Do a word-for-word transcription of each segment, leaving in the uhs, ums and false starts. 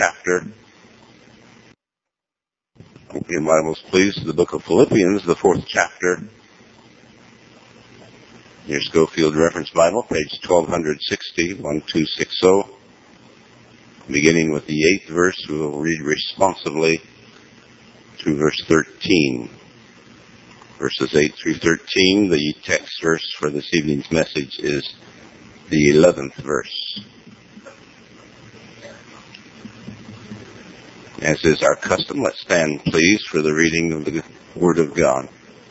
chapter. Open your Bibles, please, to the book of Philippians, the fourth chapter. Your Schofield Reference Bible, page twelve sixty, twelve sixty. Beginning with the eighth verse, we will read responsively through verse thirteen. Verses eight through thirteen, the text verse for this evening's message is the eleventh verse. As is our custom, let's stand, please, for the reading of the Word of God.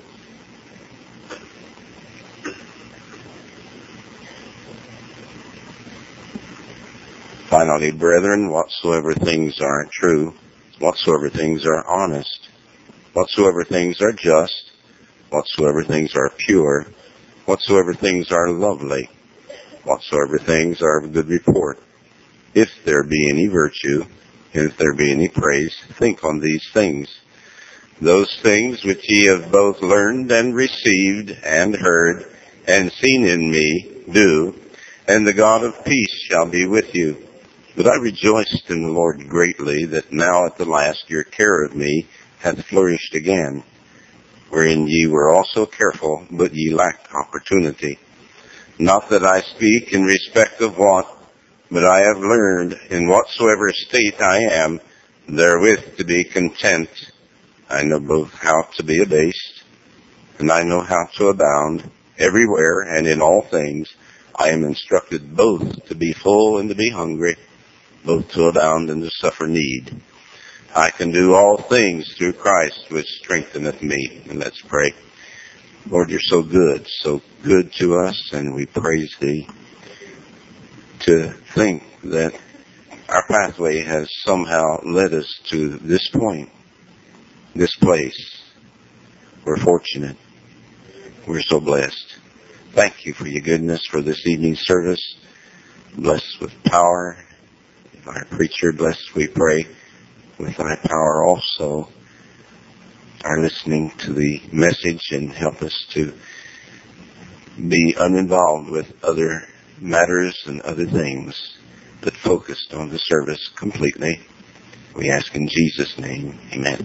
Finally, brethren, whatsoever things are true, whatsoever things are honest, whatsoever things are just, whatsoever things are pure, whatsoever things are lovely, whatsoever things are of good report, if there be any virtue, and if there be any praise, think on these things. Those things which ye have both learned and received and heard and seen in me, do, and the God of peace shall be with you. But I rejoiced in the Lord greatly that now at the last your care of me hath flourished again, wherein ye were also careful, but ye lacked opportunity. Not that I speak in respect of what, but I have learned in whatsoever state I am, therewith to be content. I know both how to be abased, and I know how to abound. Everywhere and in all things I am instructed both to be full and to be hungry, both to abound and to suffer need. I can do all things through Christ which strengtheneth me. And let's pray. Lord, you're so good, so good to us, and we praise thee. To think that our pathway has somehow led us to this point, this place. We're fortunate. We're so blessed. Thank you for your goodness for this evening's service. Blessed with power. Our preacher, blessed, we pray, with thy power also. Our listening to the message, and help us to be uninvolved with other matters and other things, but focused on the service completely. We ask in Jesus' name, amen.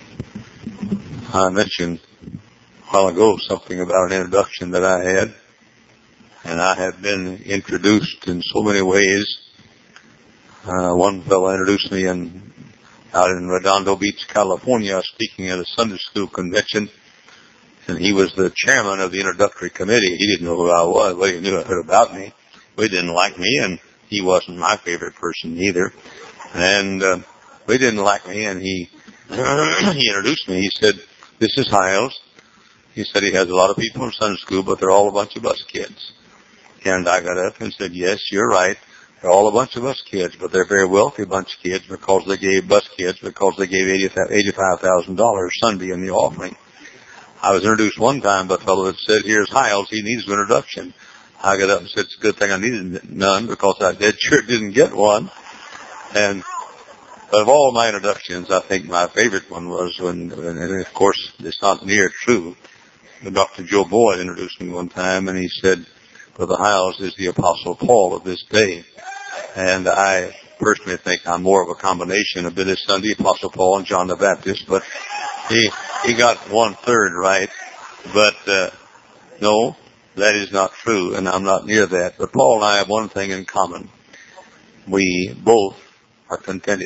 I mentioned a while ago something about an introduction that I had, and I have been introduced in so many ways. Uh, one fellow introduced me in, out in Redondo Beach, California, speaking at a Sunday school convention, and he was the chairman of the introductory committee. He didn't know who I was, but he knew a bit about me. We didn't like me, and he wasn't my favorite person either. And uh, we didn't like me, and he he introduced me. He said, "This is Hiles." He said he has a lot of people in Sunday school, but they're all a bunch of bus kids. And I got up and said, "Yes, you're right. They're all a bunch of bus kids, but they're a very wealthy bunch of kids because they gave bus kids because they gave eighty-five thousand dollars Sunday in the offering." I was introduced one time by a fellow that said, "Here's Hiles. He needs an introduction." I got up and said, "It's a good thing I needed none because I dead sure didn't get one." And but of all my introductions, I think my favorite one was when, and of course, it's not near true, but Doctor Joe Boyd introduced me one time, and he said, "Brother Hiles is the Apostle Paul of this day." And I personally think I'm more of a combination of Billy Sunday, Apostle Paul, and John the Baptist, but he he got one third right. But uh, no, that is not true, and I'm not near that. But Paul and I have one thing in common. We both are contented.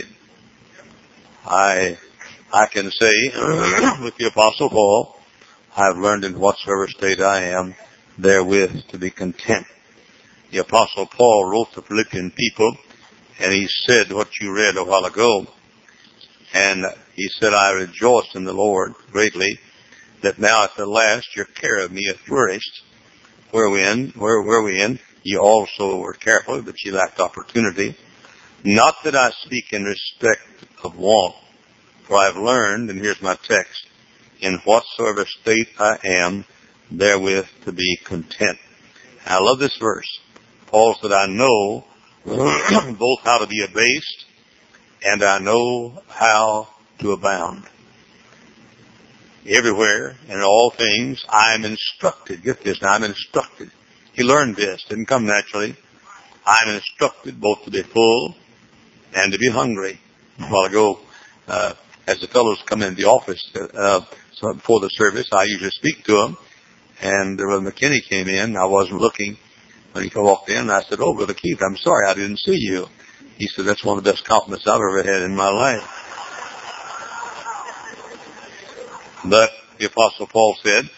I I can say with the Apostle Paul, I've learned in whatsoever state I am, therewith to be content. The Apostle Paul wrote to Philippian people, and he said what you read a while ago. And he said, "I rejoice in the Lord greatly, that now at the last your care of me hath flourished, wherein, where, wherein ye also were careful, but ye lacked opportunity. Not that I speak in respect of want, for I have learned," and here's my text, "in whatsoever state I am, therewith to be content." I love this verse. Paul said, "I know both how to be abased, and I know how to abound. Everywhere and in all things I am instructed." Get this, now I'm instructed. He learned this, didn't come naturally. "I am instructed both to be full and to be hungry, a while ago, uh, as the fellows come in the office, uh, so before the service, I usually speak to them. And Brother McKinney came in. I wasn't looking when he walked in. And I said, "Oh, Brother Keith, I'm sorry I didn't see you." He said, "That's one of the best compliments I've ever had in my life." But the Apostle Paul said,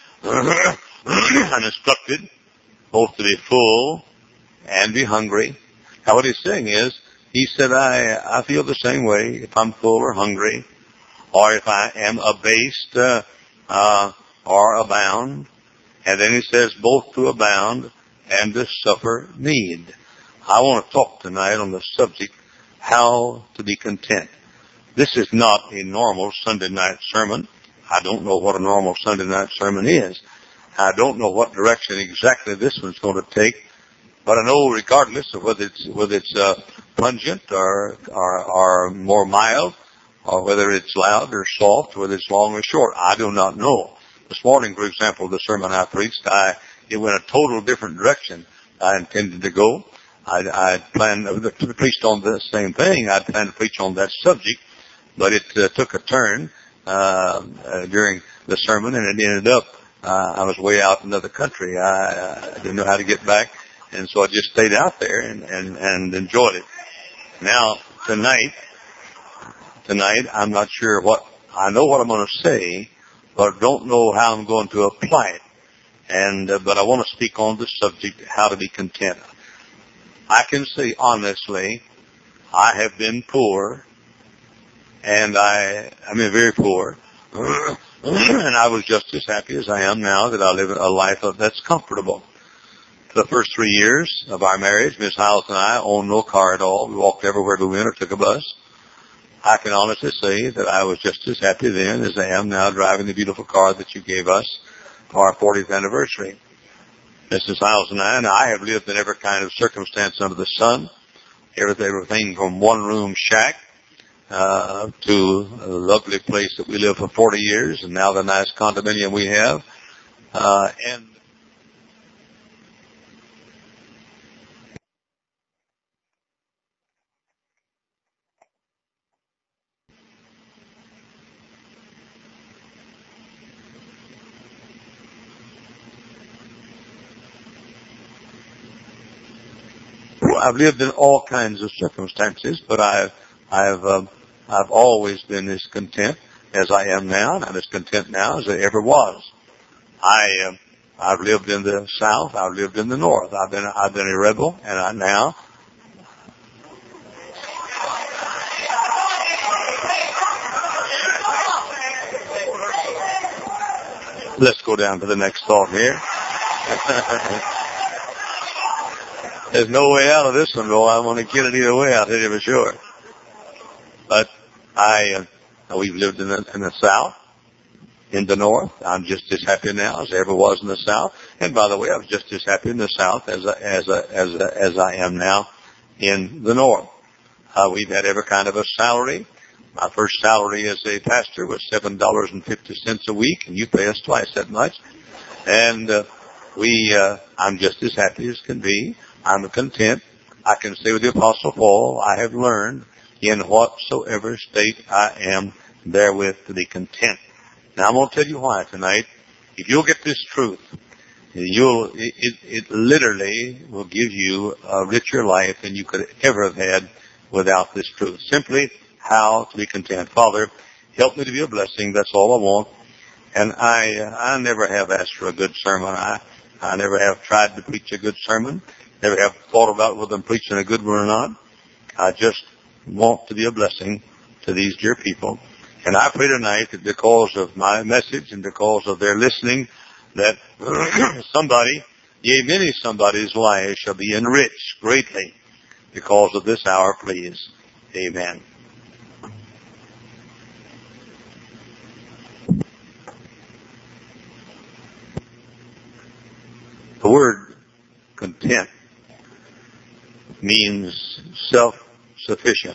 "I'm instructed both to be full and be hungry." Now what he's saying is, he said, I, I feel the same way if I'm full or hungry, or if I am abased uh, uh, or abound. And then he says, both to abound and to suffer need. I want to talk tonight on the subject, how to be content. This is not a normal Sunday night sermon. I don't know what a normal Sunday night sermon is. I don't know what direction exactly this one's going to take. But I know regardless of whether it's, whether it's uh, pungent or, or, or more mild, or whether it's loud or soft, whether it's long or short, I do not know. This morning, for example, the sermon I preached, I, it went a total different direction I intended to go. I, I planned to preach on the same thing. I planned to preach on that subject, but it uh, took a turn uh, uh, during the sermon, and it ended up uh, I was way out in another country. I, I didn't know how to get back, and so I just stayed out there and, and, and enjoyed it. Now, tonight, tonight, I'm not sure what, I know what I'm going to say, but I don't know how I'm going to apply it. And, uh, but I want to speak on the subject, how to be content. I can say honestly, I have been poor, and I, I mean very poor, and I was just as happy as I am now that I live a life of, that's comfortable. For the first three years of our marriage, Miss Hiles and I owned no car at all. We walked everywhere we went or took a bus. I can honestly say that I was just as happy then as I am now driving the beautiful car that you gave us for our fortieth anniversary. Missus Hiles and I, and I have lived in every kind of circumstance under the sun, everything from one-room shack uh, to a lovely place that we lived for forty years, and now the nice condominium we have. Uh, and I've lived in all kinds of circumstances, but I've I've uh, I've always been as content as I am now, and I'm as content now as I ever was. I uh, I've lived in the South, I've lived in the North. I've been I've been a rebel, and I now. Let's go down to the next thought here. There's no way out of this one, though. I'm going to get it either way, I'll tell you for sure. But I, uh, we've lived in the, in the South, in the North. I'm just as happy now as I ever was in the South. And by the way, I was just as happy in the South as I, as I, as I, as I am now in the North. Uh, we've had every kind of a salary. My first salary as a pastor was seven dollars and fifty cents a week, and you pay us twice that much. And uh, we, uh, I'm just as happy as can be. I'm content. I can say with the Apostle Paul, I have learned in whatsoever state I am therewith to be content. Now I'm going to tell you why tonight. If you'll get this truth, you'll, it, it, it literally will give you a richer life than you could ever have had without this truth. Simply how to be content. Father, help me to be a blessing. That's all I want. And I, I never have asked for a good sermon. I, I never have tried to preach a good sermon. Never have thought about whether I'm preaching a good one or not. I just want to be a blessing to these dear people. And I pray tonight that because of my message and because of their listening, that somebody, yea, many somebody's life shall be enriched greatly because of this hour, please. Amen. The word content means self-sufficient.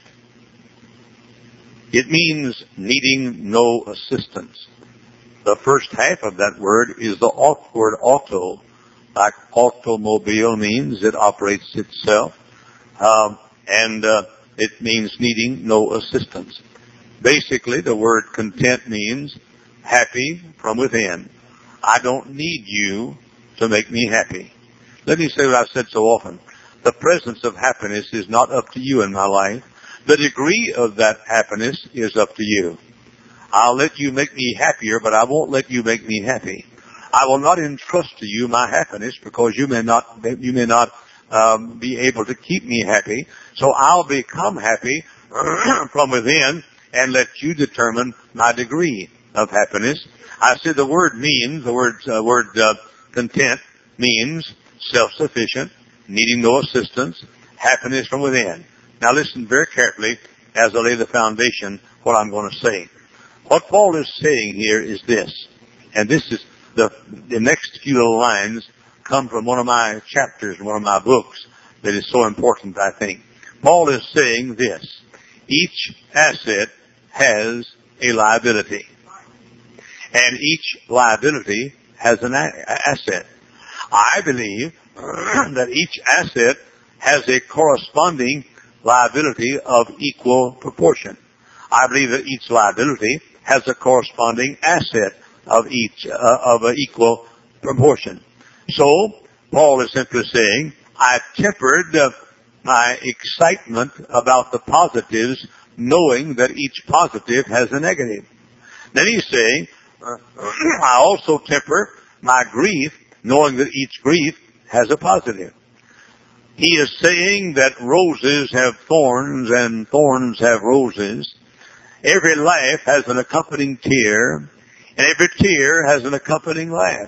It means needing no assistance. The first half of that word is the word auto. Like automobile means it operates itself. Um, and uh, it means needing no assistance. Basically, the word content means happy from within. I don't need you to make me happy. Let me say what I've said so often. The presence of happiness is not up to you in my life. The degree of that happiness is up to you. I'll let you make me happier, but I won't let you make me happy. I will not entrust to you my happiness because you may not, you may not um, be able to keep me happy. So I'll become happy from within and let you determine my degree of happiness. I said the word means, the word, uh, word uh, content means self-sufficient, needing no assistance, happiness from within. Now listen very carefully as I lay the foundation what I'm going to say. What Paul is saying here is this, and this is the, the next few little lines come from one of my chapters in one of my books that is so important, I think. Paul is saying this: each asset has a liability, and each liability has an a- asset. I believe that each asset has a corresponding liability of equal proportion. I believe that each liability has a corresponding asset of each uh, of an equal proportion. So Paul is simply saying, I tempered uh, my excitement about the positives, knowing that each positive has a negative. Then he's saying, uh, I also temper my grief, knowing that each grief has a positive. He is saying that roses have thorns and thorns have roses. Every laugh has an accompanying tear, and every tear has an accompanying laugh.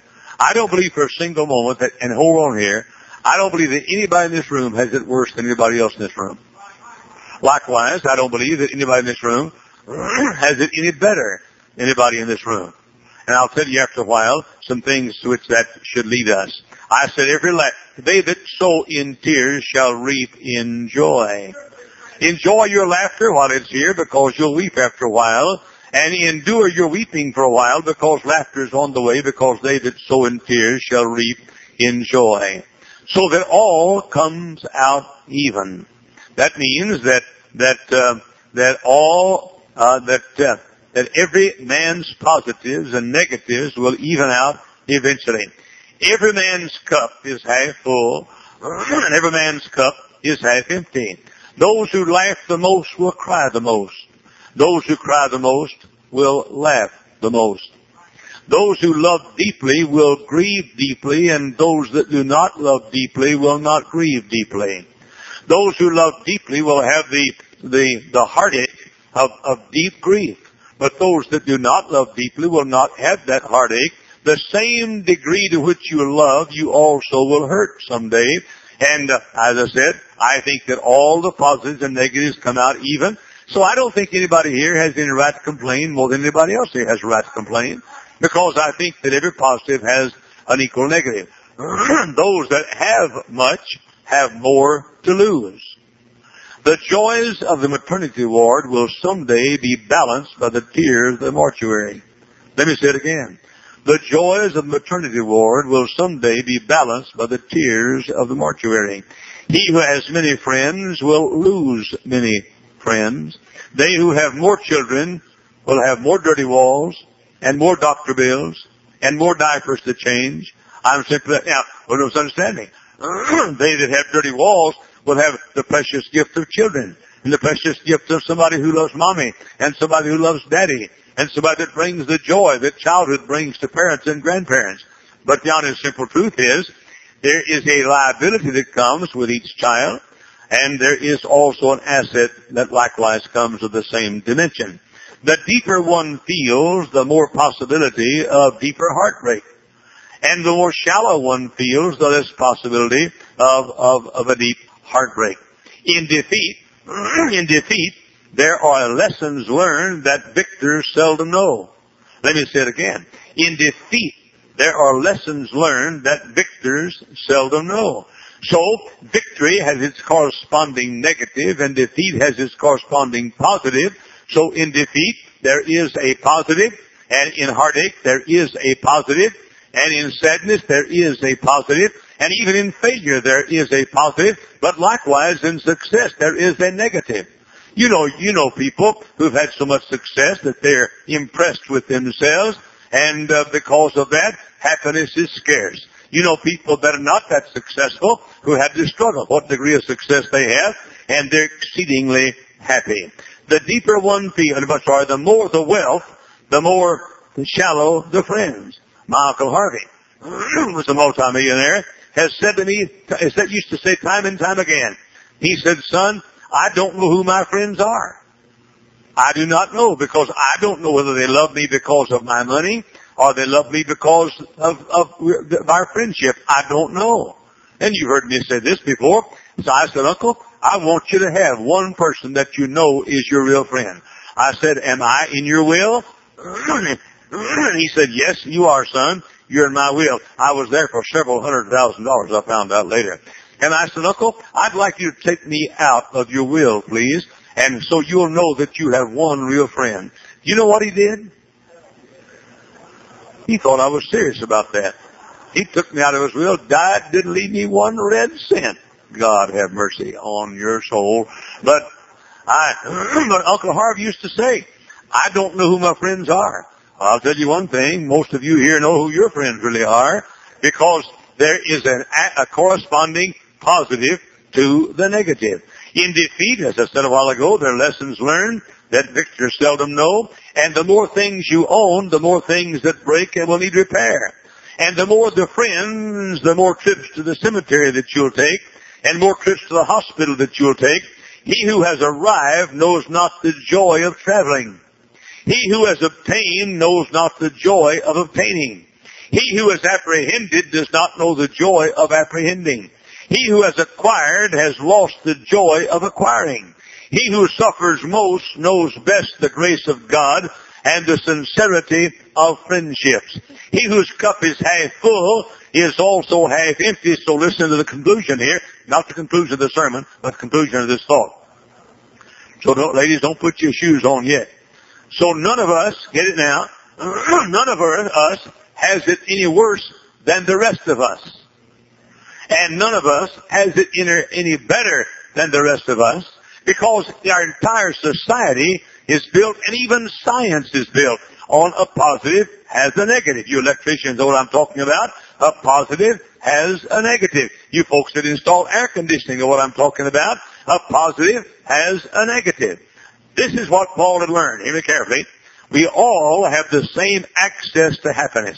I don't believe for a single moment that, and hold on here, I don't believe that anybody in this room has it worse than anybody else in this room. Likewise, I don't believe that anybody in this room has it any better than anybody in this room. And I'll tell you after a while some things to which that should lead us. I said, every laugh, they that sow in tears shall reap in joy. Enjoy your laughter while it's here, because you'll weep after a while, and endure your weeping for a while, because laughter is on the way, because they that sow in tears shall reap in joy. So that all comes out even. That means that that uh, that all uh, that uh, that every man's positives and negatives will even out eventually. Every man's cup is half full, and every man's cup is half empty. Those who laugh the most will cry the most. Those who cry the most will laugh the most. Those who love deeply will grieve deeply, and those that do not love deeply will not grieve deeply. Those who love deeply will have the the, the heartache of, of deep grief. But those that do not love deeply will not have that heartache. The same degree to which you love, you also will hurt someday. And uh, as I said, I think that all the positives and negatives come out even. So I don't think anybody here has any right to complain more than anybody else here has a right to complain, because I think that every positive has an equal negative. Those that have much have more to lose. The joys of the maternity ward will someday be balanced by the tears of the mortuary. Let me say it again. The joys of the maternity ward will someday be balanced by the tears of the mortuary. He who has many friends will lose many friends. They who have more children will have more dirty walls and more doctor bills and more diapers to change. I'm simply, now, what was understanding? They that have dirty walls will have the precious gift of children, and the precious gift of somebody who loves mommy, and somebody who loves daddy, and somebody that brings the joy that childhood brings to parents and grandparents. But the honest simple truth is, there is a liability that comes with each child, and there is also an asset that likewise comes with the same dimension. The deeper one feels, the more possibility of deeper heartbreak. And the more shallow one feels, the less possibility of, of, of a deep heartbreak. In defeat, in defeat, there are lessons learned that victors seldom know. Let me say it again. In defeat, there are lessons learned that victors seldom know. So, victory has its corresponding negative, and defeat has its corresponding positive. So, in defeat, there is a positive, and in heartache, there is a positive, and in sadness, there is a positive, And even in failure there is a positive, but likewise in success there is a negative. You know, you know people who've had so much success that they're impressed with themselves, and uh, because of that, happiness is scarce. You know people that are not that successful who have to struggle what degree of success they have, and they're exceedingly happy. The deeper one feels, sorry, the more the wealth, the more shallow the friends. My Uncle Harvey was a multimillionaire, has said to me, has said, used to say time and time again, he said, son, I don't know who my friends are. I do not know, because I don't know whether they love me because of my money or they love me because of, of, of our friendship. I don't know. And you've heard me say this before. So I said, Uncle, I want you to have one person that you know is your real friend. I said, am I in your will? He said, yes, you are, son. You're in my will. I was there for several hundred thousand dollars, I found out later. And I said, Uncle, I'd like you to take me out of your will, please, and so you'll know that you have one real friend. You know what he did? He thought I was serious about that. He took me out of his will, died, didn't leave me one red cent. God have mercy on your soul. But I, but Uncle Harvey used to say, I don't know who my friends are. I'll tell you one thing, most of you here know who your friends really are, because there is an, a corresponding positive to the negative. In defeat, as I said a while ago, there are lessons learned that victors seldom know, and the more things you own, the more things that break and will need repair. And the more the friends, the more trips to the cemetery that you'll take, and more trips to the hospital that you'll take. He who has arrived knows not the joy of traveling. He who has obtained knows not the joy of obtaining. He who has apprehended does not know the joy of apprehending. He who has acquired has lost the joy of acquiring. He who suffers most knows best the grace of God and the sincerity of friendships. He whose cup is half full is also half empty. So listen to the conclusion here, not the conclusion of the sermon, but the conclusion of this thought. So don't, ladies, don't put your shoes on yet. So none of us, get it now, none of us has it any worse than the rest of us. And none of us has it any better than the rest of us, because our entire society is built, and even science is built, on a positive has a negative. You electricians know what I'm talking about. A positive has a negative. You folks that install air conditioning know what I'm talking about. A positive has a negative. This is what Paul had learned. Hear me carefully. We all have the same access to happiness.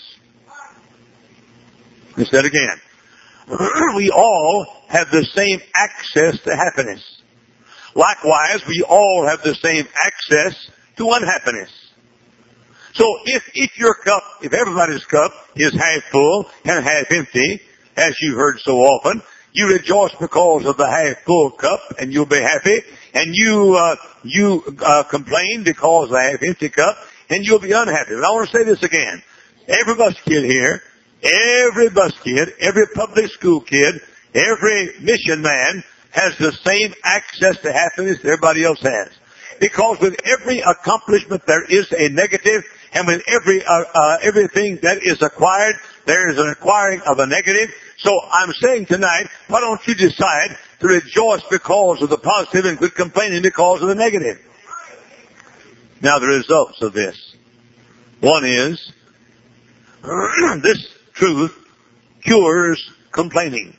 He said again. We all have the same access to happiness. Likewise, we all have the same access to unhappiness. So if, if your cup, if everybody's cup is half full and half empty, as you've heard so often, you rejoice because of the half full cup and you'll be happy, and you, uh, you, uh, complain because of the half empty cup and you'll be unhappy. But I want to say this again. Every bus kid here, every bus kid, every public school kid, every mission man has the same access to happiness that everybody else has. Because with every accomplishment there is a negative, and with every uh, uh, everything that is acquired, there is an acquiring of a negative. So I'm saying tonight, why don't you decide to rejoice because of the positive and quit complaining because of the negative? Now the results of this. One is, this truth cures complaining.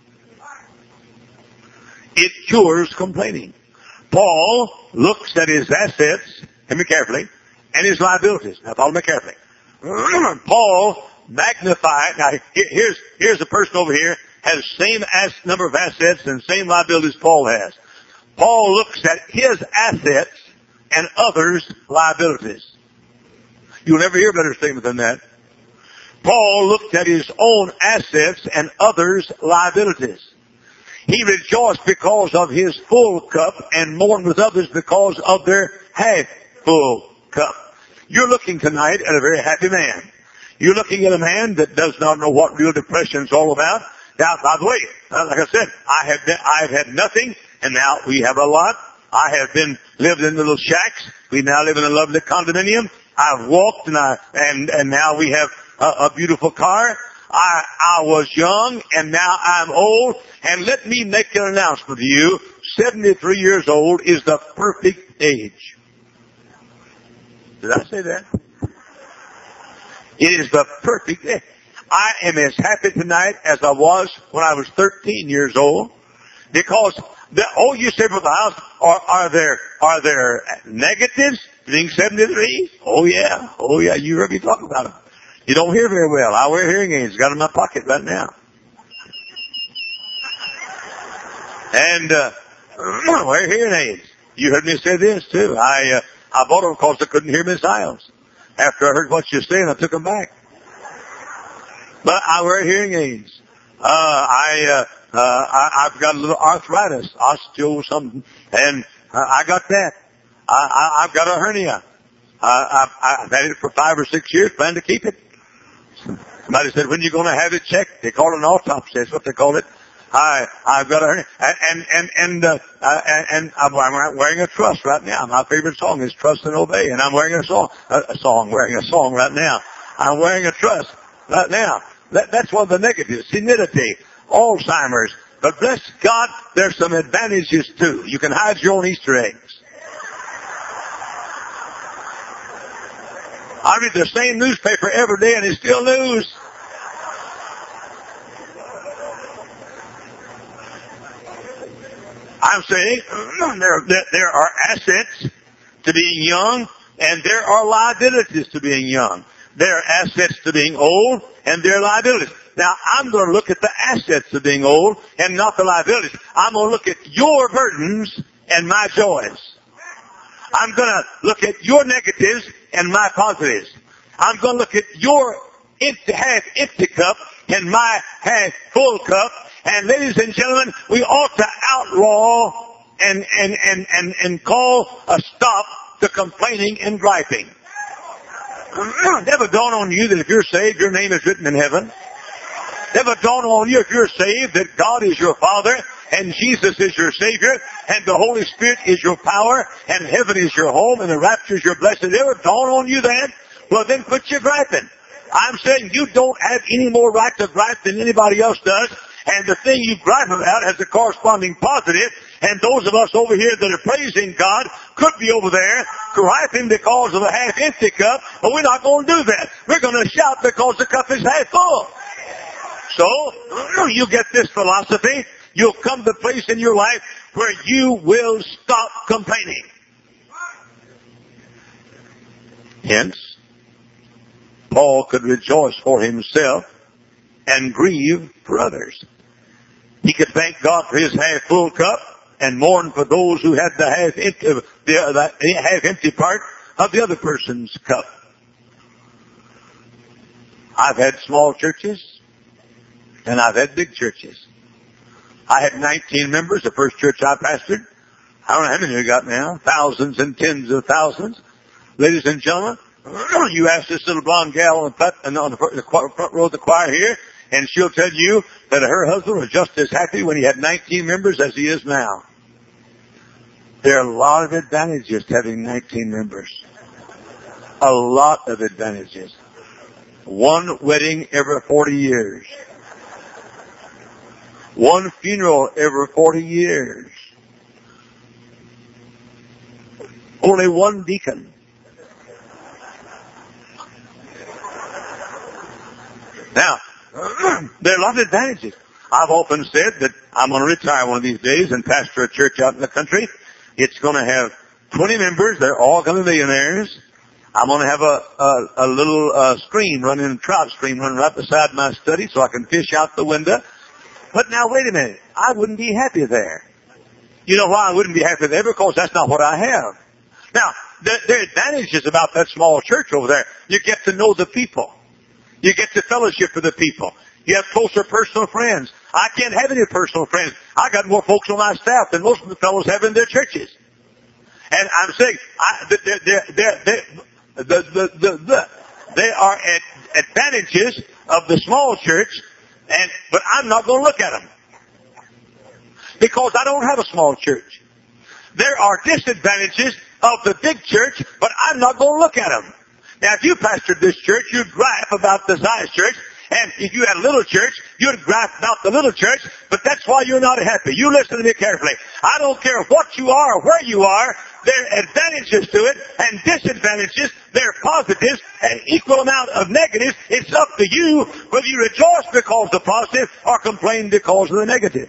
It cures complaining. Paul looks at his assets, hear me carefully, and his liabilities. Now follow me carefully. Paul magnified, now here's, here's a person over here, has same as, number of assets and same liabilities Paul has. Paul looks at his assets and others' liabilities. You'll never hear a better statement than that. Paul looked at his own assets and others' liabilities. He rejoiced because of his full cup and mourned with others because of their half-full cup. You're looking tonight at a very happy man. You're looking at a man that does not know what real depression is all about. Now, by the way, like I said, I have been, I've had nothing, and now we have a lot. I have been lived in little shacks. We now live in a lovely condominium. I've walked, and I and and now we have a, a beautiful car. I, I was young and now I'm old. And let me make an announcement to you. seventy-three years old is the perfect age. Did I say that? It is the perfect age. I am as happy tonight as I was when I was thirteen years old. Because, the, oh, you say, Brother House, are, are there, are there negatives being seventy-three? Oh yeah, oh yeah, you heard me talk about them. You don't hear very well. I wear hearing aids, got them in my pocket right now. And, uh, I wear hearing aids. You heard me say this too. I, uh, I bought them because I couldn't hear Miss Isles. After I heard what she was saying, I took them back. But I wear hearing aids. Uh, I, uh, uh, I, I've got a little arthritis, osteo something, and uh, I got that. I, I, I've got a hernia. I, I, I've had it for five or six years, plan to keep it. Somebody said, when are you going to have it checked? They call it an autopsy. That's what they call it. I, I've got a hernia. And, and, and, and, uh, uh, and, and I'm wearing a trust right now. My favorite song is Trust and Obey. And I'm wearing a song, a, a song, wearing a song right now. I'm wearing a trust right now. That, that's one of the negatives. Senility, Alzheimer's. But bless God, there's some advantages too. You can hide your own Easter eggs. I read the same newspaper every day and it's still news. I'm saying there, there, there are assets to being young and there are liabilities to being young. There are assets to being old and there are liabilities. Now, I'm going to look at the assets of being old and not the liabilities. I'm going to look at your burdens and my joys. I'm going to look at your negatives and my positives. I'm going to look at your empty, half empty cup and my half full cup. And ladies and gentlemen, we ought to outlaw and, and, and, and, and call a stop to complaining and griping. Never dawn on you that if you're saved, your name is written in heaven. Never dawn on you if you're saved that God is your Father and Jesus is your Savior and the Holy Spirit is your power and heaven is your home and the rapture is your blessing. Never dawn on you that? Well, then quit your griping. I'm saying you don't have any more right to gripe than anybody else does. And the thing you gripe about has a corresponding positive. And those of us over here that are praising God could be over there griping because of a half-empty cup. But we're not going to do that. We're going to shout because the cup is half full. So, you get this philosophy, you'll come to a place in your life where you will stop complaining. Hence, Paul could rejoice for himself and grieve for others. He could thank God for his half-full cup and mourn for those who had the half-empty, the, the half-empty part of the other person's cup. I've had small churches and I've had big churches. I had nineteen members, the first church I pastored. I don't know how many we got now. Thousands and tens of thousands. Ladies and gentlemen, you ask this little blonde gal on the, plat- on the front row of the choir here, and she'll tell you that her husband was just as happy when he had nineteen members as he is now. There are a lot of advantages to having nineteen members. A lot of advantages. One wedding every forty years. One funeral every forty years. Only one deacon. Now, there are a lot of advantages. I've often said that I'm going to retire one of these days and pastor a church out in the country. It's going to have twenty members. They're all going to be millionaires. I'm going to have a, a, a little uh, stream running, a trout stream running right beside my study so I can fish out the window. But now, wait a minute. I wouldn't be happy there. You know why I wouldn't be happy there? Because that's not what I have. Now, there, there are advantages about that small church over there. You get to know the people. You get to fellowship with the people. You have closer personal friends. I can't have any personal friends. I got more folks on my staff than most of the fellows have in their churches. And I'm saying, I, they're, they're, they're, they're, the, the, the, the, they are ad, advantages of the small church, and but I'm not going to look at them. Because I don't have a small church. There are disadvantages of the big church, but I'm not going to look at them. Now, if you pastored this church, you'd gripe about the size church, And if you had a little church, you'd gripe about the little church, but that's why you're not happy. You listen to me carefully. I don't care what you are or where you are. There are advantages to it and disadvantages. There are positives and equal amount of negatives. It's up to you whether you rejoice because of the positive or complain because of the negative.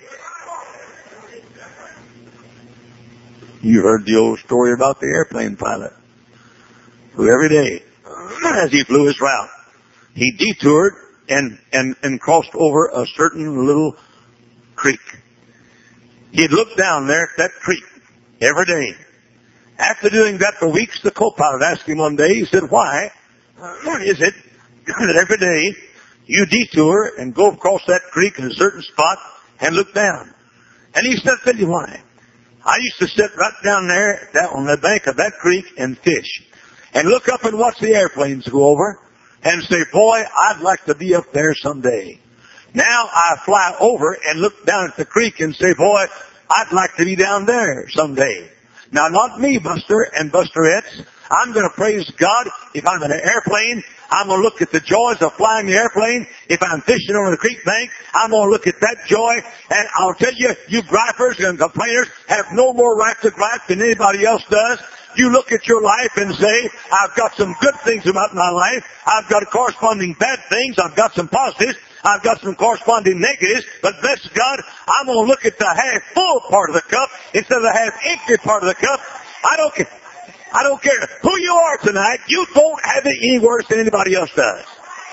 You heard the old story about the airplane pilot who every day, as he flew his route, he detoured and, and, and crossed over a certain little creek. He'd look down there at that creek every day. After doing that for weeks, the co-pilot asked him one day, he said, why is it that every day you detour and go across that creek in a certain spot and look down? And he said, tell you why. I used to sit right down there down on the bank of that creek and fish and look up and watch the airplanes go over and say, boy, I'd like to be up there someday. Now I fly over and look down at the creek and say, boy, I'd like to be down there someday. Now, not me, Buster and Busterettes. I'm going to praise God. If I'm in an airplane, I'm going to look at the joys of flying the airplane. If I'm fishing on the creek bank, I'm going to look at that joy. And I'll tell you, you gripers and complainers have no more right to gripe than anybody else does. You look at your life and say, I've got some good things about my life. I've got corresponding bad things. I've got some positives. I've got some corresponding negatives. But bless God, I'm going to look at the half full part of the cup instead of the half empty part of the cup. I don't care. I don't care who you are tonight. You don't have it any worse than anybody else does.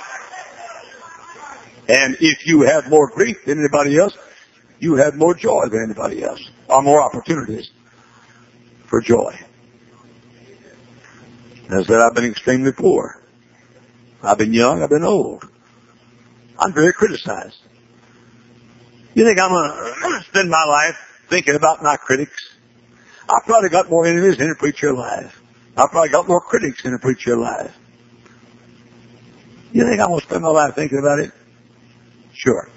And if you have more grief than anybody else, you have more joy than anybody else, or more opportunities for joy. As I said, I've been extremely poor. I've been young. I've been old. I'm very criticized. You think I'm going to spend my life thinking about my critics? I've probably got more enemies than a preacher alive. I've probably got more critics than a preacher alive. You think I'm going to spend my life thinking about it? Sure.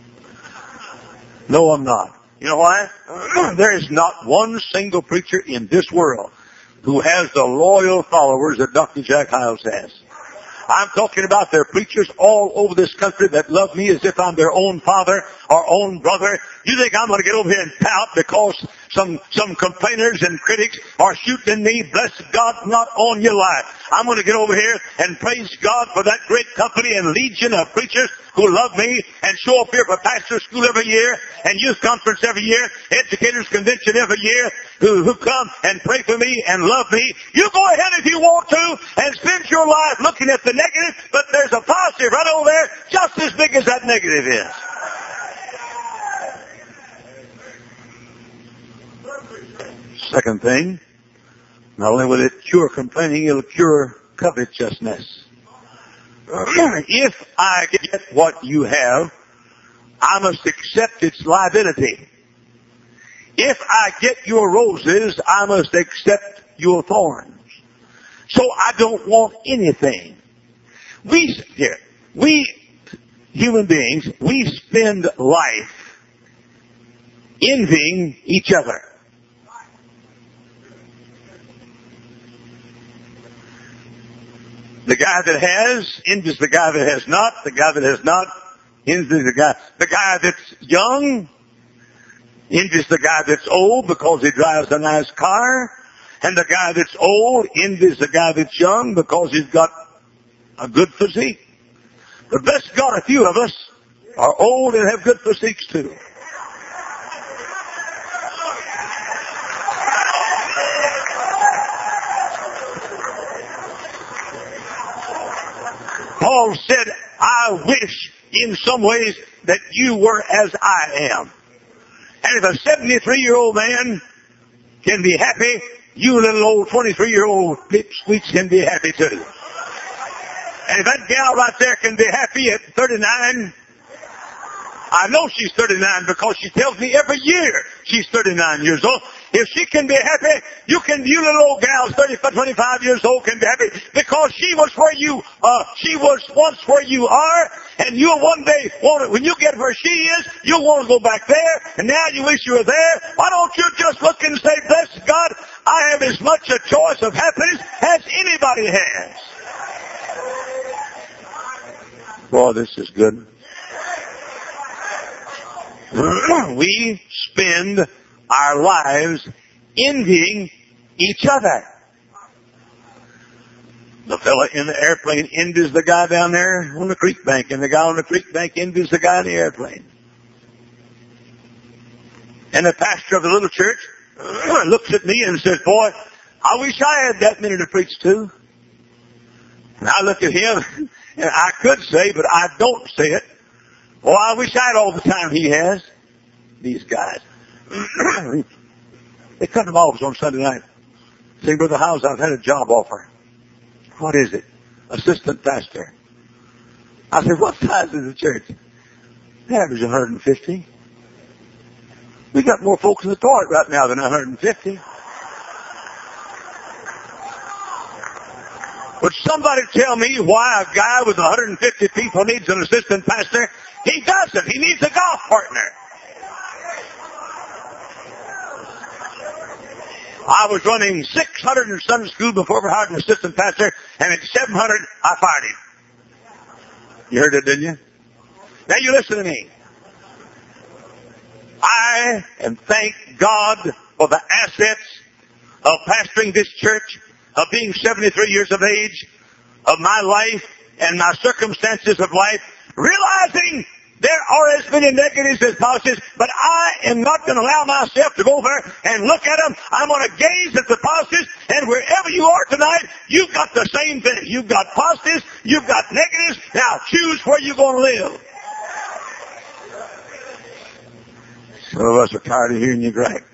No, I'm not. You know why? There is not one single preacher in this world who has the loyal followers that Doctor Jack Hyles has. I'm talking about their preachers all over this country that love me as if I'm their own father or own brother. You think I'm going to get over here and pout because some some complainers and critics are shooting me? Bless God, not on your life. I'm going to get over here and praise God for that great company and legion of preachers who love me and show up here for pastor school every year and youth conference every year, educators convention every year, who, who come and pray for me and love me. You go ahead if you want to and spend your life looking at the negative, but there's a positive right over there just as big as that negative is. Second thing, not only will it cure complaining, it'll cure covetousness. If I get what you have, I must accept its liability. If I get your roses, I must accept your thorns. So I don't want anything. We, here, we human beings, we spend life envying each other. The guy that has envies the guy that has not. The guy that has not envies the guy. The guy that's young envies the guy that's old because he drives a nice car. And the guy that's old envies the guy that's young because he's got a good physique. But bless God, a few of us are old and have good physiques too. Paul said, I wish in some ways that you were as I am. And if a seventy-three-year-old man can be happy, you little old twenty-three-year-old pipsqueaks can be happy too. And if that gal right there can be happy at thirty-nine, I know she's thirty-nine because she tells me every year she's thirty-nine years old. If she can be happy, you can, you little old gals, thirty, twenty-five years old can be happy because she was where you, uh, she was once where you are, and you'll one day want it. When you get where she is, you'll want to go back there, and now you wish you were there. Why don't you just look and say, bless God, I have as much a choice of happiness as anybody has. Boy, this is good. We spend our lives envying each other. The fella in the airplane envies the guy down there on the creek bank, and the guy on the creek bank envies the guy in the airplane. And the pastor of the little church looks at me and says, boy, I wish I had that many to preach to. And I look at him, and I could say, but I don't say it. Boy, I wish I had all the time he has. These guys. They come to my office on Sunday night. Say, Brother Howes, I've had a job offer. What is it? Assistant pastor. I said, what size is the church? The average one hundred fifty. We got more folks in the toilet right now than one hundred fifty. Would somebody tell me why a guy with one hundred fifty people needs an assistant pastor? He doesn't. He needs a golf partner. I was running six hundred in Sunday school before we hired an assistant pastor, and at seven hundred, I fired him. You heard it, didn't you? Now you listen to me. I am thank God for the assets of pastoring this church, of being seventy-three years of age, of my life and my circumstances of life, realizing there are as many negatives as positives, but I am not going to allow myself to go over and look at them. I'm going to gaze at the positives, and wherever you are tonight, you've got the same thing. You've got positives, you've got negatives. Now choose where you're going to live. Some of us are tired of hearing you gripe.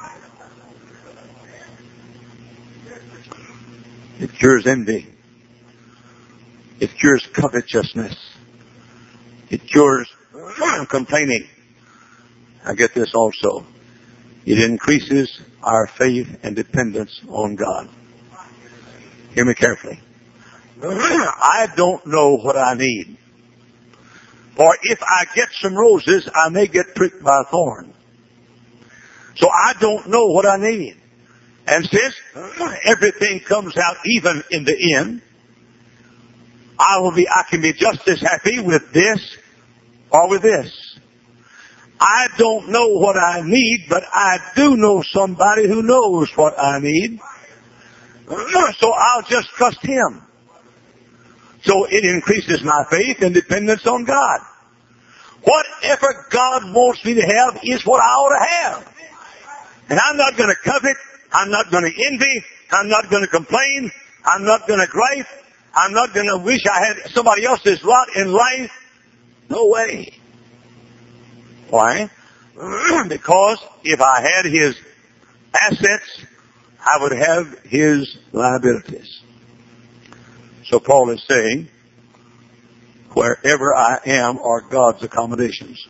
It cures envy. It cures covetousness. It cures complaining. I get this also. It increases our faith and dependence on God. Hear me carefully. I don't know what I need. For if I get some roses, I may get pricked by a thorn. So I don't know what I need. And since everything comes out even in the end, I will be, I can be just as happy with this or with this. I don't know what I need, but I do know somebody who knows what I need. So I'll just trust him. So it increases my faith and dependence on God. Whatever God wants me to have is what I ought to have. And I'm not going to covet. I'm not going to envy. I'm not going to complain. I'm not going to gripe. I'm not going to wish I had somebody else's lot in life. No way. Why? Because if I had his assets, I would have his liabilities. So Paul is saying, wherever I am are God's accommodations.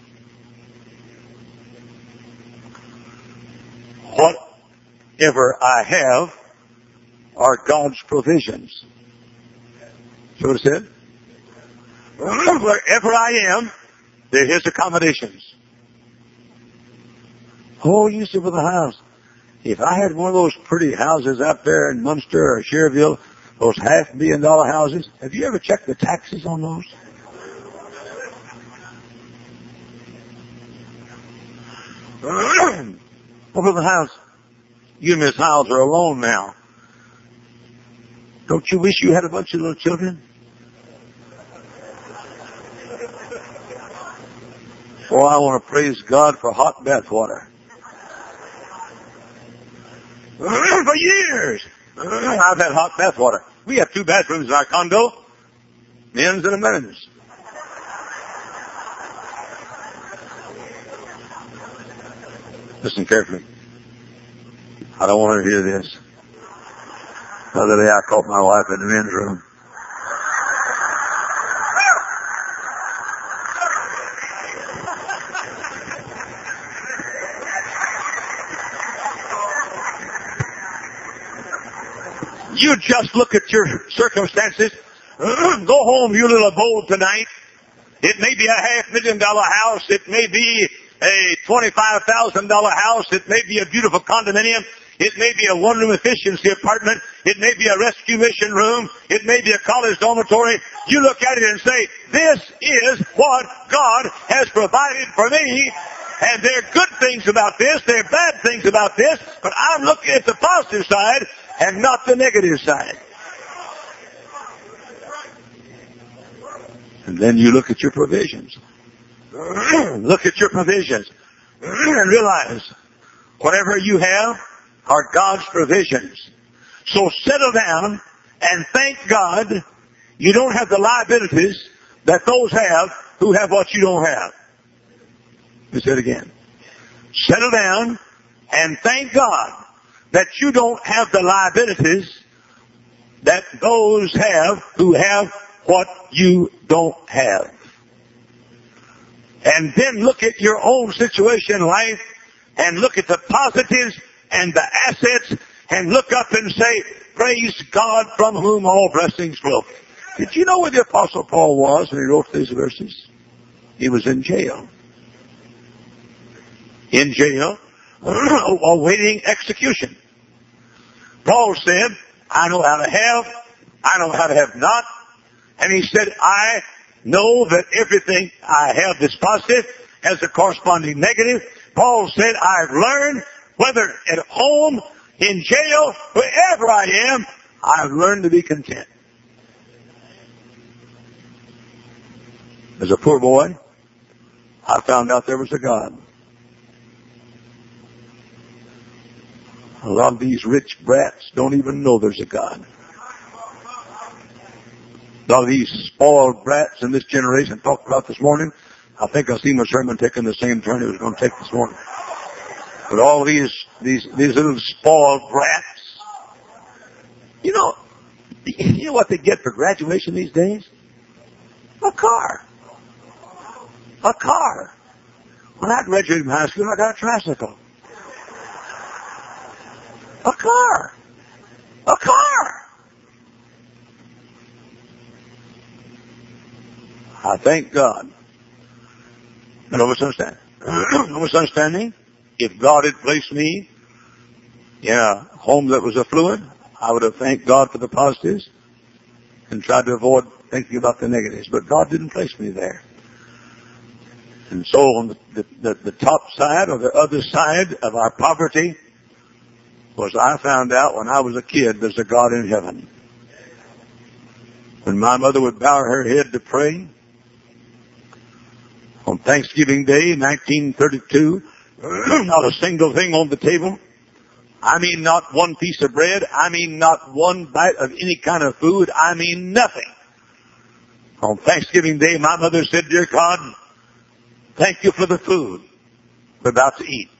Whatever I have are God's provisions. See what it said? Wherever I am, they're his accommodations. Oh, you said with a house. If I had one of those pretty houses out there in Munster or Cherville, those half million dollar houses, have you ever checked the taxes on those? Over the house. You and Miss Howes are alone now. Don't you wish you had a bunch of little children? Oh, I want to praise God for hot bath water. For years, I've had hot bath water. We have two bathrooms in our condo, men's and a men's. Listen carefully. I don't want to hear this. The other day I caught my wife in the men's room. You just look at your circumstances. Go home, you little abode tonight. It may be a half million dollar house. It may be a twenty-five thousand dollar house. It may be a beautiful condominium. It may be a one-room efficiency apartment. It may be a rescue mission room. It may be a college dormitory. You look at it and say, this is what God has provided for me. And there are good things about this, there are bad things about this, but I'm looking at the positive side and not the negative side. And then you look at your provisions. Look at your provisions and realize whatever you have are God's provisions. So settle down and thank God you don't have the liabilities that those have who have what you don't have. Let me say it again. Settle down and thank God that you don't have the liabilities that those have who have what you don't have. And then look at your own situation in life and look at the positives and the assets and look up and say, praise God from whom all blessings flow. Did you know where the Apostle Paul was when he wrote these verses? He was in jail. In jail, awaiting execution. Paul said, I know how to have, I know how to have not. And he said, I know that everything I have that's positive has a corresponding negative. Paul said, I've learned, whether at home, in jail, wherever I am, I've learned to be content. As a poor boy, I found out there was a God. A lot of these rich brats don't even know there's a God. A lot of these spoiled brats in this generation talked about this morning. I think I see my sermon taking the same turn it was going to take this morning. But all these, these, these little spoiled brats, you know, you know what they get for graduation these days? A car. A car. When I graduated from high school, I got a tricycle. A car. A car. I thank God. No misunderstanding. No misunderstanding. If God had placed me in a home that was affluent, I would have thanked God for the positives and tried to avoid thinking about the negatives. But God didn't place me there. And so on the, the, the, the top side or the other side of our poverty was I found out when I was a kid there's a God in heaven. When my mother would bow her head to pray on Thanksgiving Day, nineteen thirty-two, not a single thing on the table. I mean not one piece of bread. I mean not one bite of any kind of food. I mean nothing. On Thanksgiving Day, my mother said, Dear God, thank you for the food we're about to eat.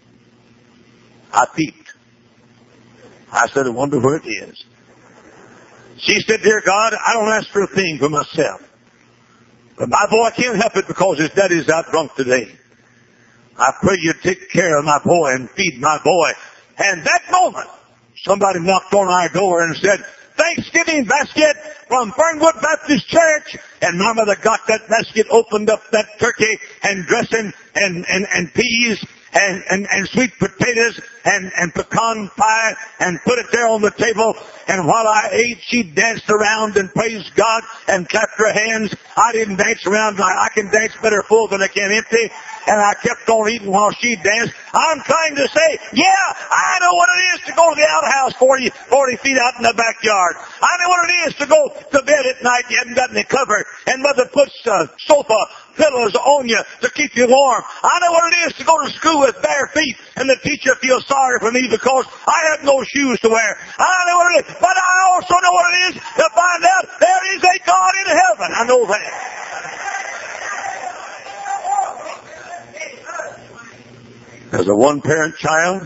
I peeped. I said, I wonder where it is. She said, Dear God, I don't ask for a thing for myself. But my boy can't help it because his daddy's out drunk today. I pray you take care of my boy and feed my boy. And that moment, somebody knocked on our door and said, Thanksgiving basket from Fernwood Baptist Church. And my mother got that basket, opened up that turkey and dressing and, and, and peas and, and, and sweet potatoes and, and pecan pie and put it there on the table. And while I ate, she danced around and praised God and clapped her hands. I didn't dance around. I can dance better full than I can empty. And I kept on eating while she danced. I'm trying to say, yeah, I know what it is to go to the outhouse forty, forty feet out in the backyard. I know what it is to go to bed at night. You haven't got any cover. And mother puts a sofa pillows on you to keep you warm. I know what it is to go to school with bare feet and the teacher feels sorry for me because I have no shoes to wear. I know what it is. But I also know what it is to find out there is a God in heaven. I know that. As a one-parent child,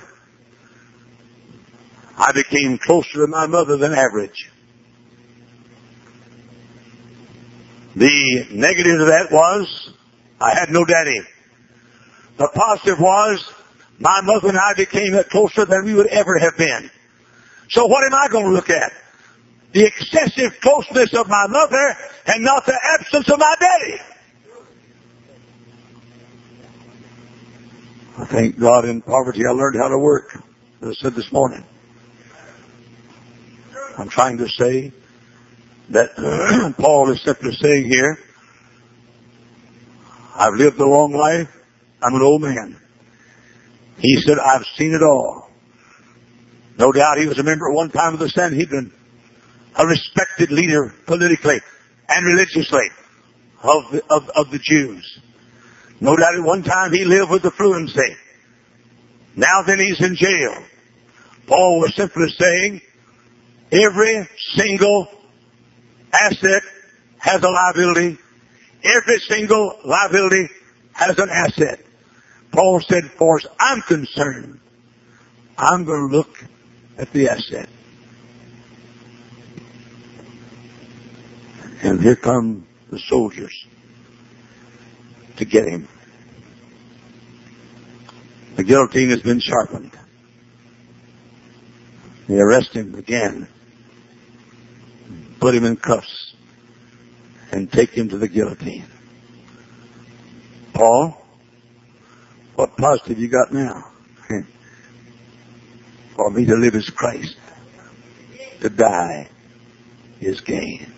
I became closer to my mother than average. The negative of that was I had no daddy. The positive was my mother and I became closer than we would ever have been. So what am I going to look at? The excessive closeness of my mother and not the absence of my daddy. I thank God in poverty I learned how to work, as I said this morning. I'm trying to say that Paul is simply saying here, I've lived a long life. I'm an old man. He said, I've seen it all. No doubt he was a member at one time of the Sanhedrin, a respected leader politically and religiously of the, of, of the Jews. No doubt at one time he lived with the fluency. Now then he's in jail. Paul was simply saying, every single asset has a liability. Every single liability has an asset. Paul said, as far as I'm concerned, I'm going to look at the asset. And here come the soldiers to get him. The guillotine has been sharpened. They arrest him again, put him in cuffs, and take him to the guillotine. Paul, what positive you got now? For me to live is Christ. To die is gain.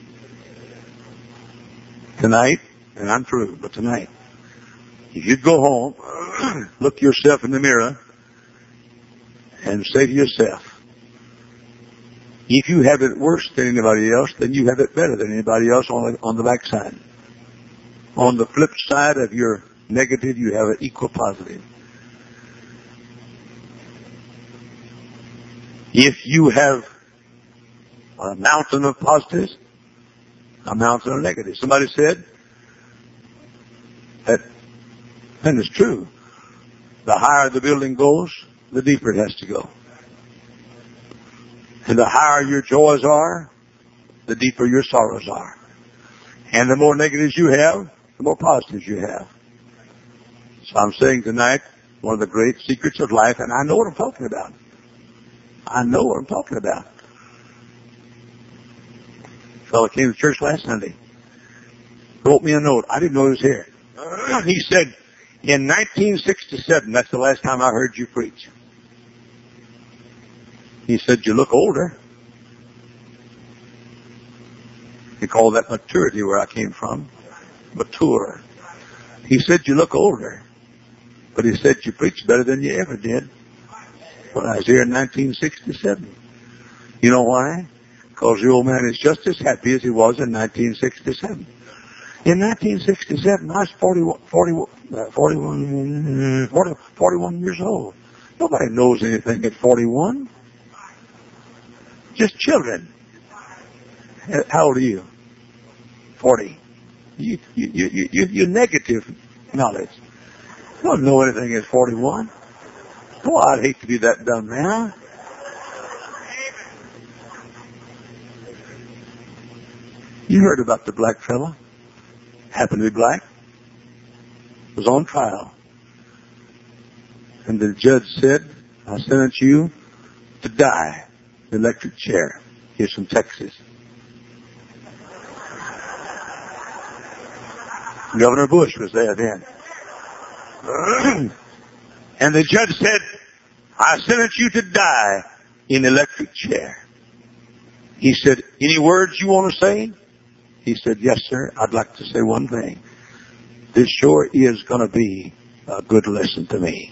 Tonight, and I'm through, but tonight, if you go home, look yourself in the mirror, and say to yourself, if you have it worse than anybody else, then you have it better than anybody else on the, on the backside. On the flip side of your negative, you have an equal positive. If you have a mountain of positives, a mountain of negatives. Somebody said that, and it's true, the higher the building goes, the deeper it has to go. And the higher your joys are, the deeper your sorrows are. And the more negatives you have, the more positives you have. So I'm saying tonight, one of the great secrets of life, and I know what I'm talking about. I know what I'm talking about. A fellow came to church last Sunday, wrote me a note. I didn't know he was here. He said, in nineteen sixty-seven, that's the last time I heard you preach. He said, you look older. He called that maturity where I came from. Mature. He said, you look older. But he said, you preach better than you ever did when I was here in nineteen sixty-seven. You know why? Because the old man is just as happy as he was in nineteen sixty-seven. In nineteen sixty-seven, I was forty, forty, uh, forty-one, forty, forty-one years old. Nobody knows anything at forty-one. Just children. How old are you? forty. You, you, you, you, you negative knowledge. You don't know anything at forty-one. Oh, I'd hate to be that dumb now. You heard about the black fella. Happened to be black. Was on trial. And the judge said, I sentence you to die in the electric chair. He's from Texas. Governor Bush was there then. And the judge said, I sentence you to die in the electric chair. He said, any words you want to say? He said, yes, sir. I'd like to say one thing. This sure is going to be a good lesson to me.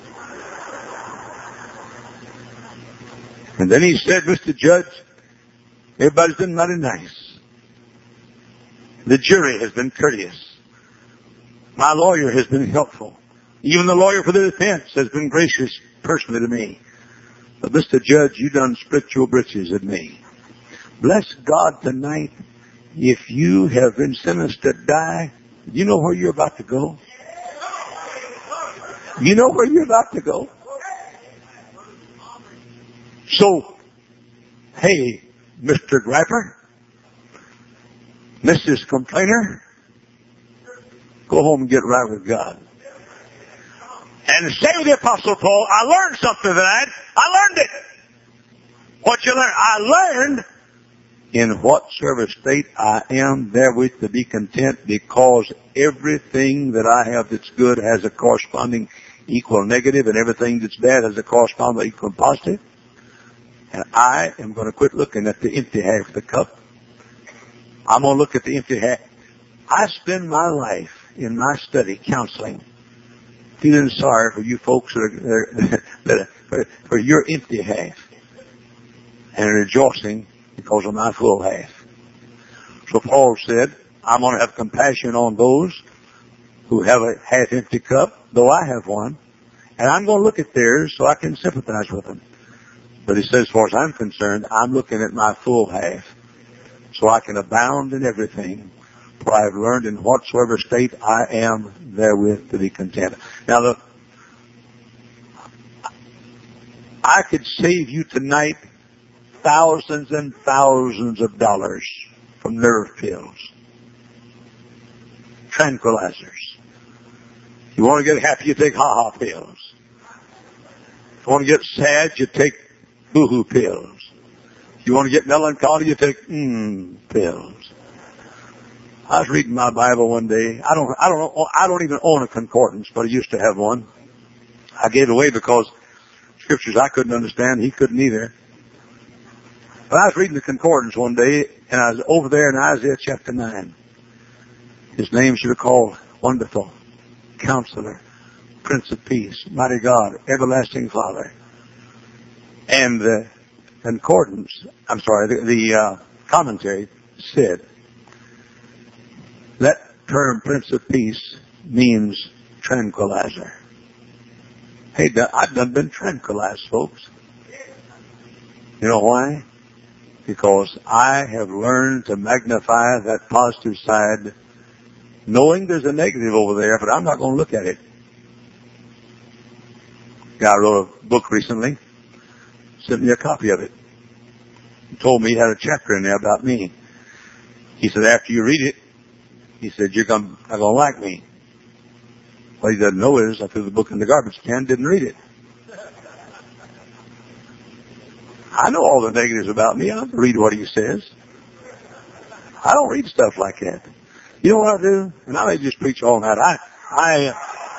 And then he said, Mister Judge, everybody's been mighty nice. The jury has been courteous. My lawyer has been helpful. Even the lawyer for the defense has been gracious personally to me. But Mister Judge, you done split your britches at me. Bless God tonight, if you have been sentenced to die, you know where you're about to go? You know where you're about to go? So, hey, Mister Griper, Missus Complainer, go home and get right with God. And say with the Apostle Paul, I learned something tonight. I learned it. What you learn? I learned in whatsoever state I am therewith to be content, because everything that I have that's good has a corresponding equal negative, and everything that's bad has a corresponding equal positive. And I am going to quit looking at the empty half of the cup I'm going to look at the empty half. I spend my life in my study counseling, feeling sorry for you folks that are, that are, for, for your empty half, and rejoicing because of my full half. So Paul said, I'm going to have compassion on those who have a half-empty cup, though I have one, and I'm going to look at theirs so I can sympathize with them. But he says, as far as I'm concerned, I'm looking at my full half, so I can abound in everything, for I have learned in whatsoever state I am therewith to be content. Now look, I could save you tonight thousands and thousands of dollars from nerve pills, tranquilizers. You want to get happy, you take ha-ha pills. If you want to get sad, you take boo-hoo pills. If you want to get melancholy, you take mmm pills. I was reading my Bible one day. I don't, I don't, I don't even own a concordance, but I used to have one. I gave it away because scriptures I couldn't understand, he couldn't either. But I was reading the concordance one day, and I was over there in Isaiah chapter nine. His name should be called Wonderful, Counselor, Prince of Peace, Mighty God, Everlasting Father. And the concordance, I'm sorry, the, the uh, commentary said, that term Prince of Peace means tranquilizer. Hey, I've done been tranquilized, folks. You know why? Because I have learned to magnify that positive side, knowing there's a negative over there, but I'm not going to look at it. A guy wrote a book recently, sent me a copy of it. He told me he had a chapter in there about me. He said, after you read it, he said, you're gonna, not going to like me. What he doesn't know is I threw the book in the garbage can, didn't read it. I know all the negatives about me. I don't read what he says. I don't read stuff like that. You know what I do? And I may just preach all night. I, I,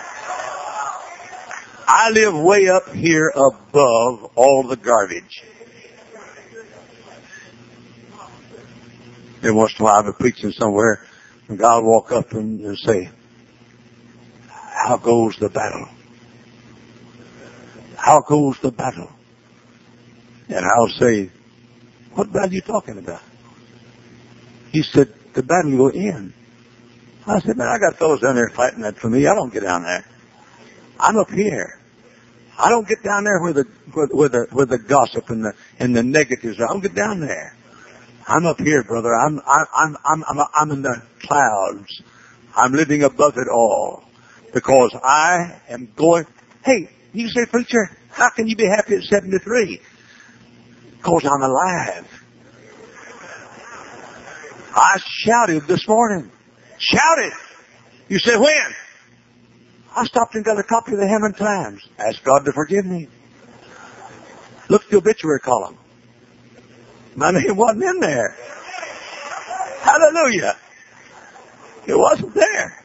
I live way up here above all the garbage. Every once in a while I'll be preaching somewhere, and God will walk up and, and say, how goes the battle? How goes the battle? And I'll say, what battle are you talking about? He said, the battle will end. I said, man, I got fellows down there fighting that for me. I don't get down there. I'm up here. I don't get down there where the where, where the where the gossip and the and the negatives are. I don't get down there. I'm up here, brother. I'm I'm I'm I'm I'm in the clouds. I'm living above it all because I am going. Hey, you say, preacher, how can you be happy at seventy-three? Because I'm alive. I shouted this morning. Shouted. You say, when? I stopped and got a copy of the Hammond Times. Ask God to forgive me. Look at the obituary column. My name wasn't in there. Hallelujah. It wasn't there.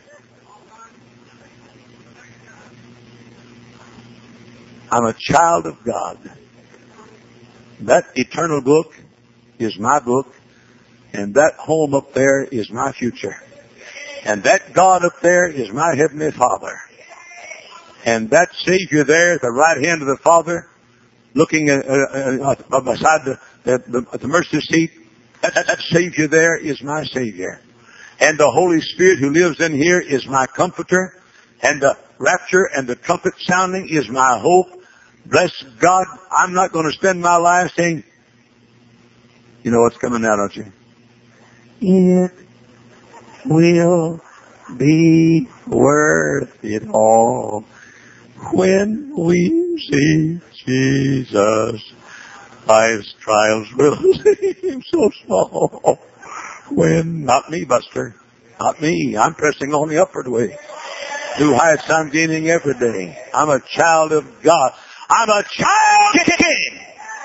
I'm a child of God. That eternal book is my book, and that home up there is my future. And that God up there is my Heavenly Father. And that Savior there at the right hand of the Father, looking uh, uh, uh, beside the, the, the, the mercy seat, that, that, that Savior there is my Savior. And the Holy Spirit who lives in here is my comforter. And the rapture and the trumpet sounding is my hope. Bless God, I'm not going to spend my life saying, you know what's coming now, don't you? It will be worth it all when we see Jesus. Life's trials will seem so small when, not me, Buster, not me. I'm pressing on the upward way. New heights I'm gaining every day. I'm a child of God. I'm a child king.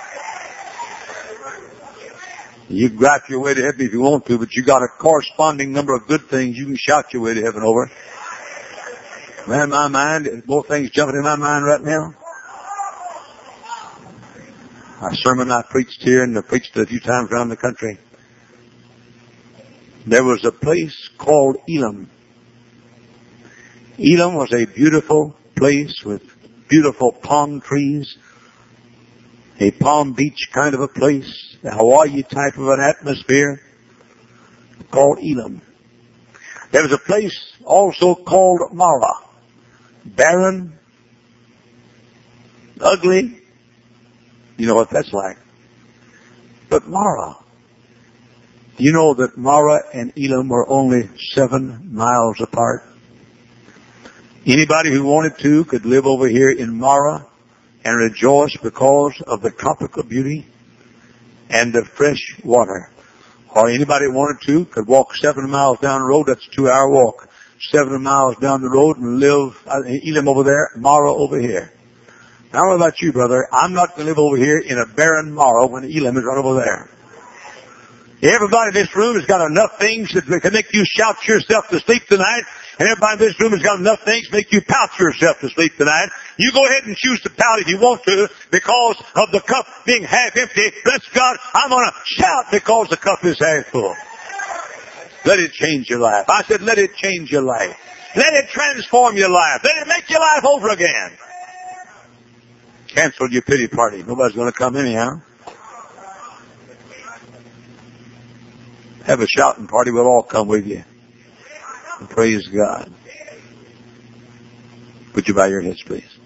You can gripe your way to heaven if you want to, but you got a corresponding number of good things you can shout your way to heaven over. Man, my mind, there's more things jumping in my mind right now. A sermon I preached here and I preached it a few times around the country. there was a place called Elim. Elim was a beautiful place with beautiful palm trees, a Palm Beach kind of a place, a Hawaii type of an atmosphere called Elim. There was a place also called Mara, barren, ugly. You know what that's like. But Mara, do you know that Mara and Elim were only seven miles apart? Anybody who wanted to could live over here in Mara and rejoice because of the tropical beauty and the fresh water. Or anybody who wanted to could walk seven miles down the road. That's a two-hour walk. Seven miles down the road and live in Elim over there, Mara over here. Now, what about you, brother? I'm not going to live over here in a barren Mara when Elim is right over there. Everybody in this room has got enough things that can make you shout yourself to sleep tonight. And everybody in this room has got enough things to make you pout yourself to sleep tonight. You go ahead and choose to pout if you want to because of the cup being half empty. Bless God, I'm going to shout because the cup is half full. Let it change your life. I said, let it change your life. Let it transform your life. Let it make your life over again. Cancel your pity party. Nobody's going to come anyhow. Have a shouting party. We'll all come with you. And praise God. Would you bow your heads, please?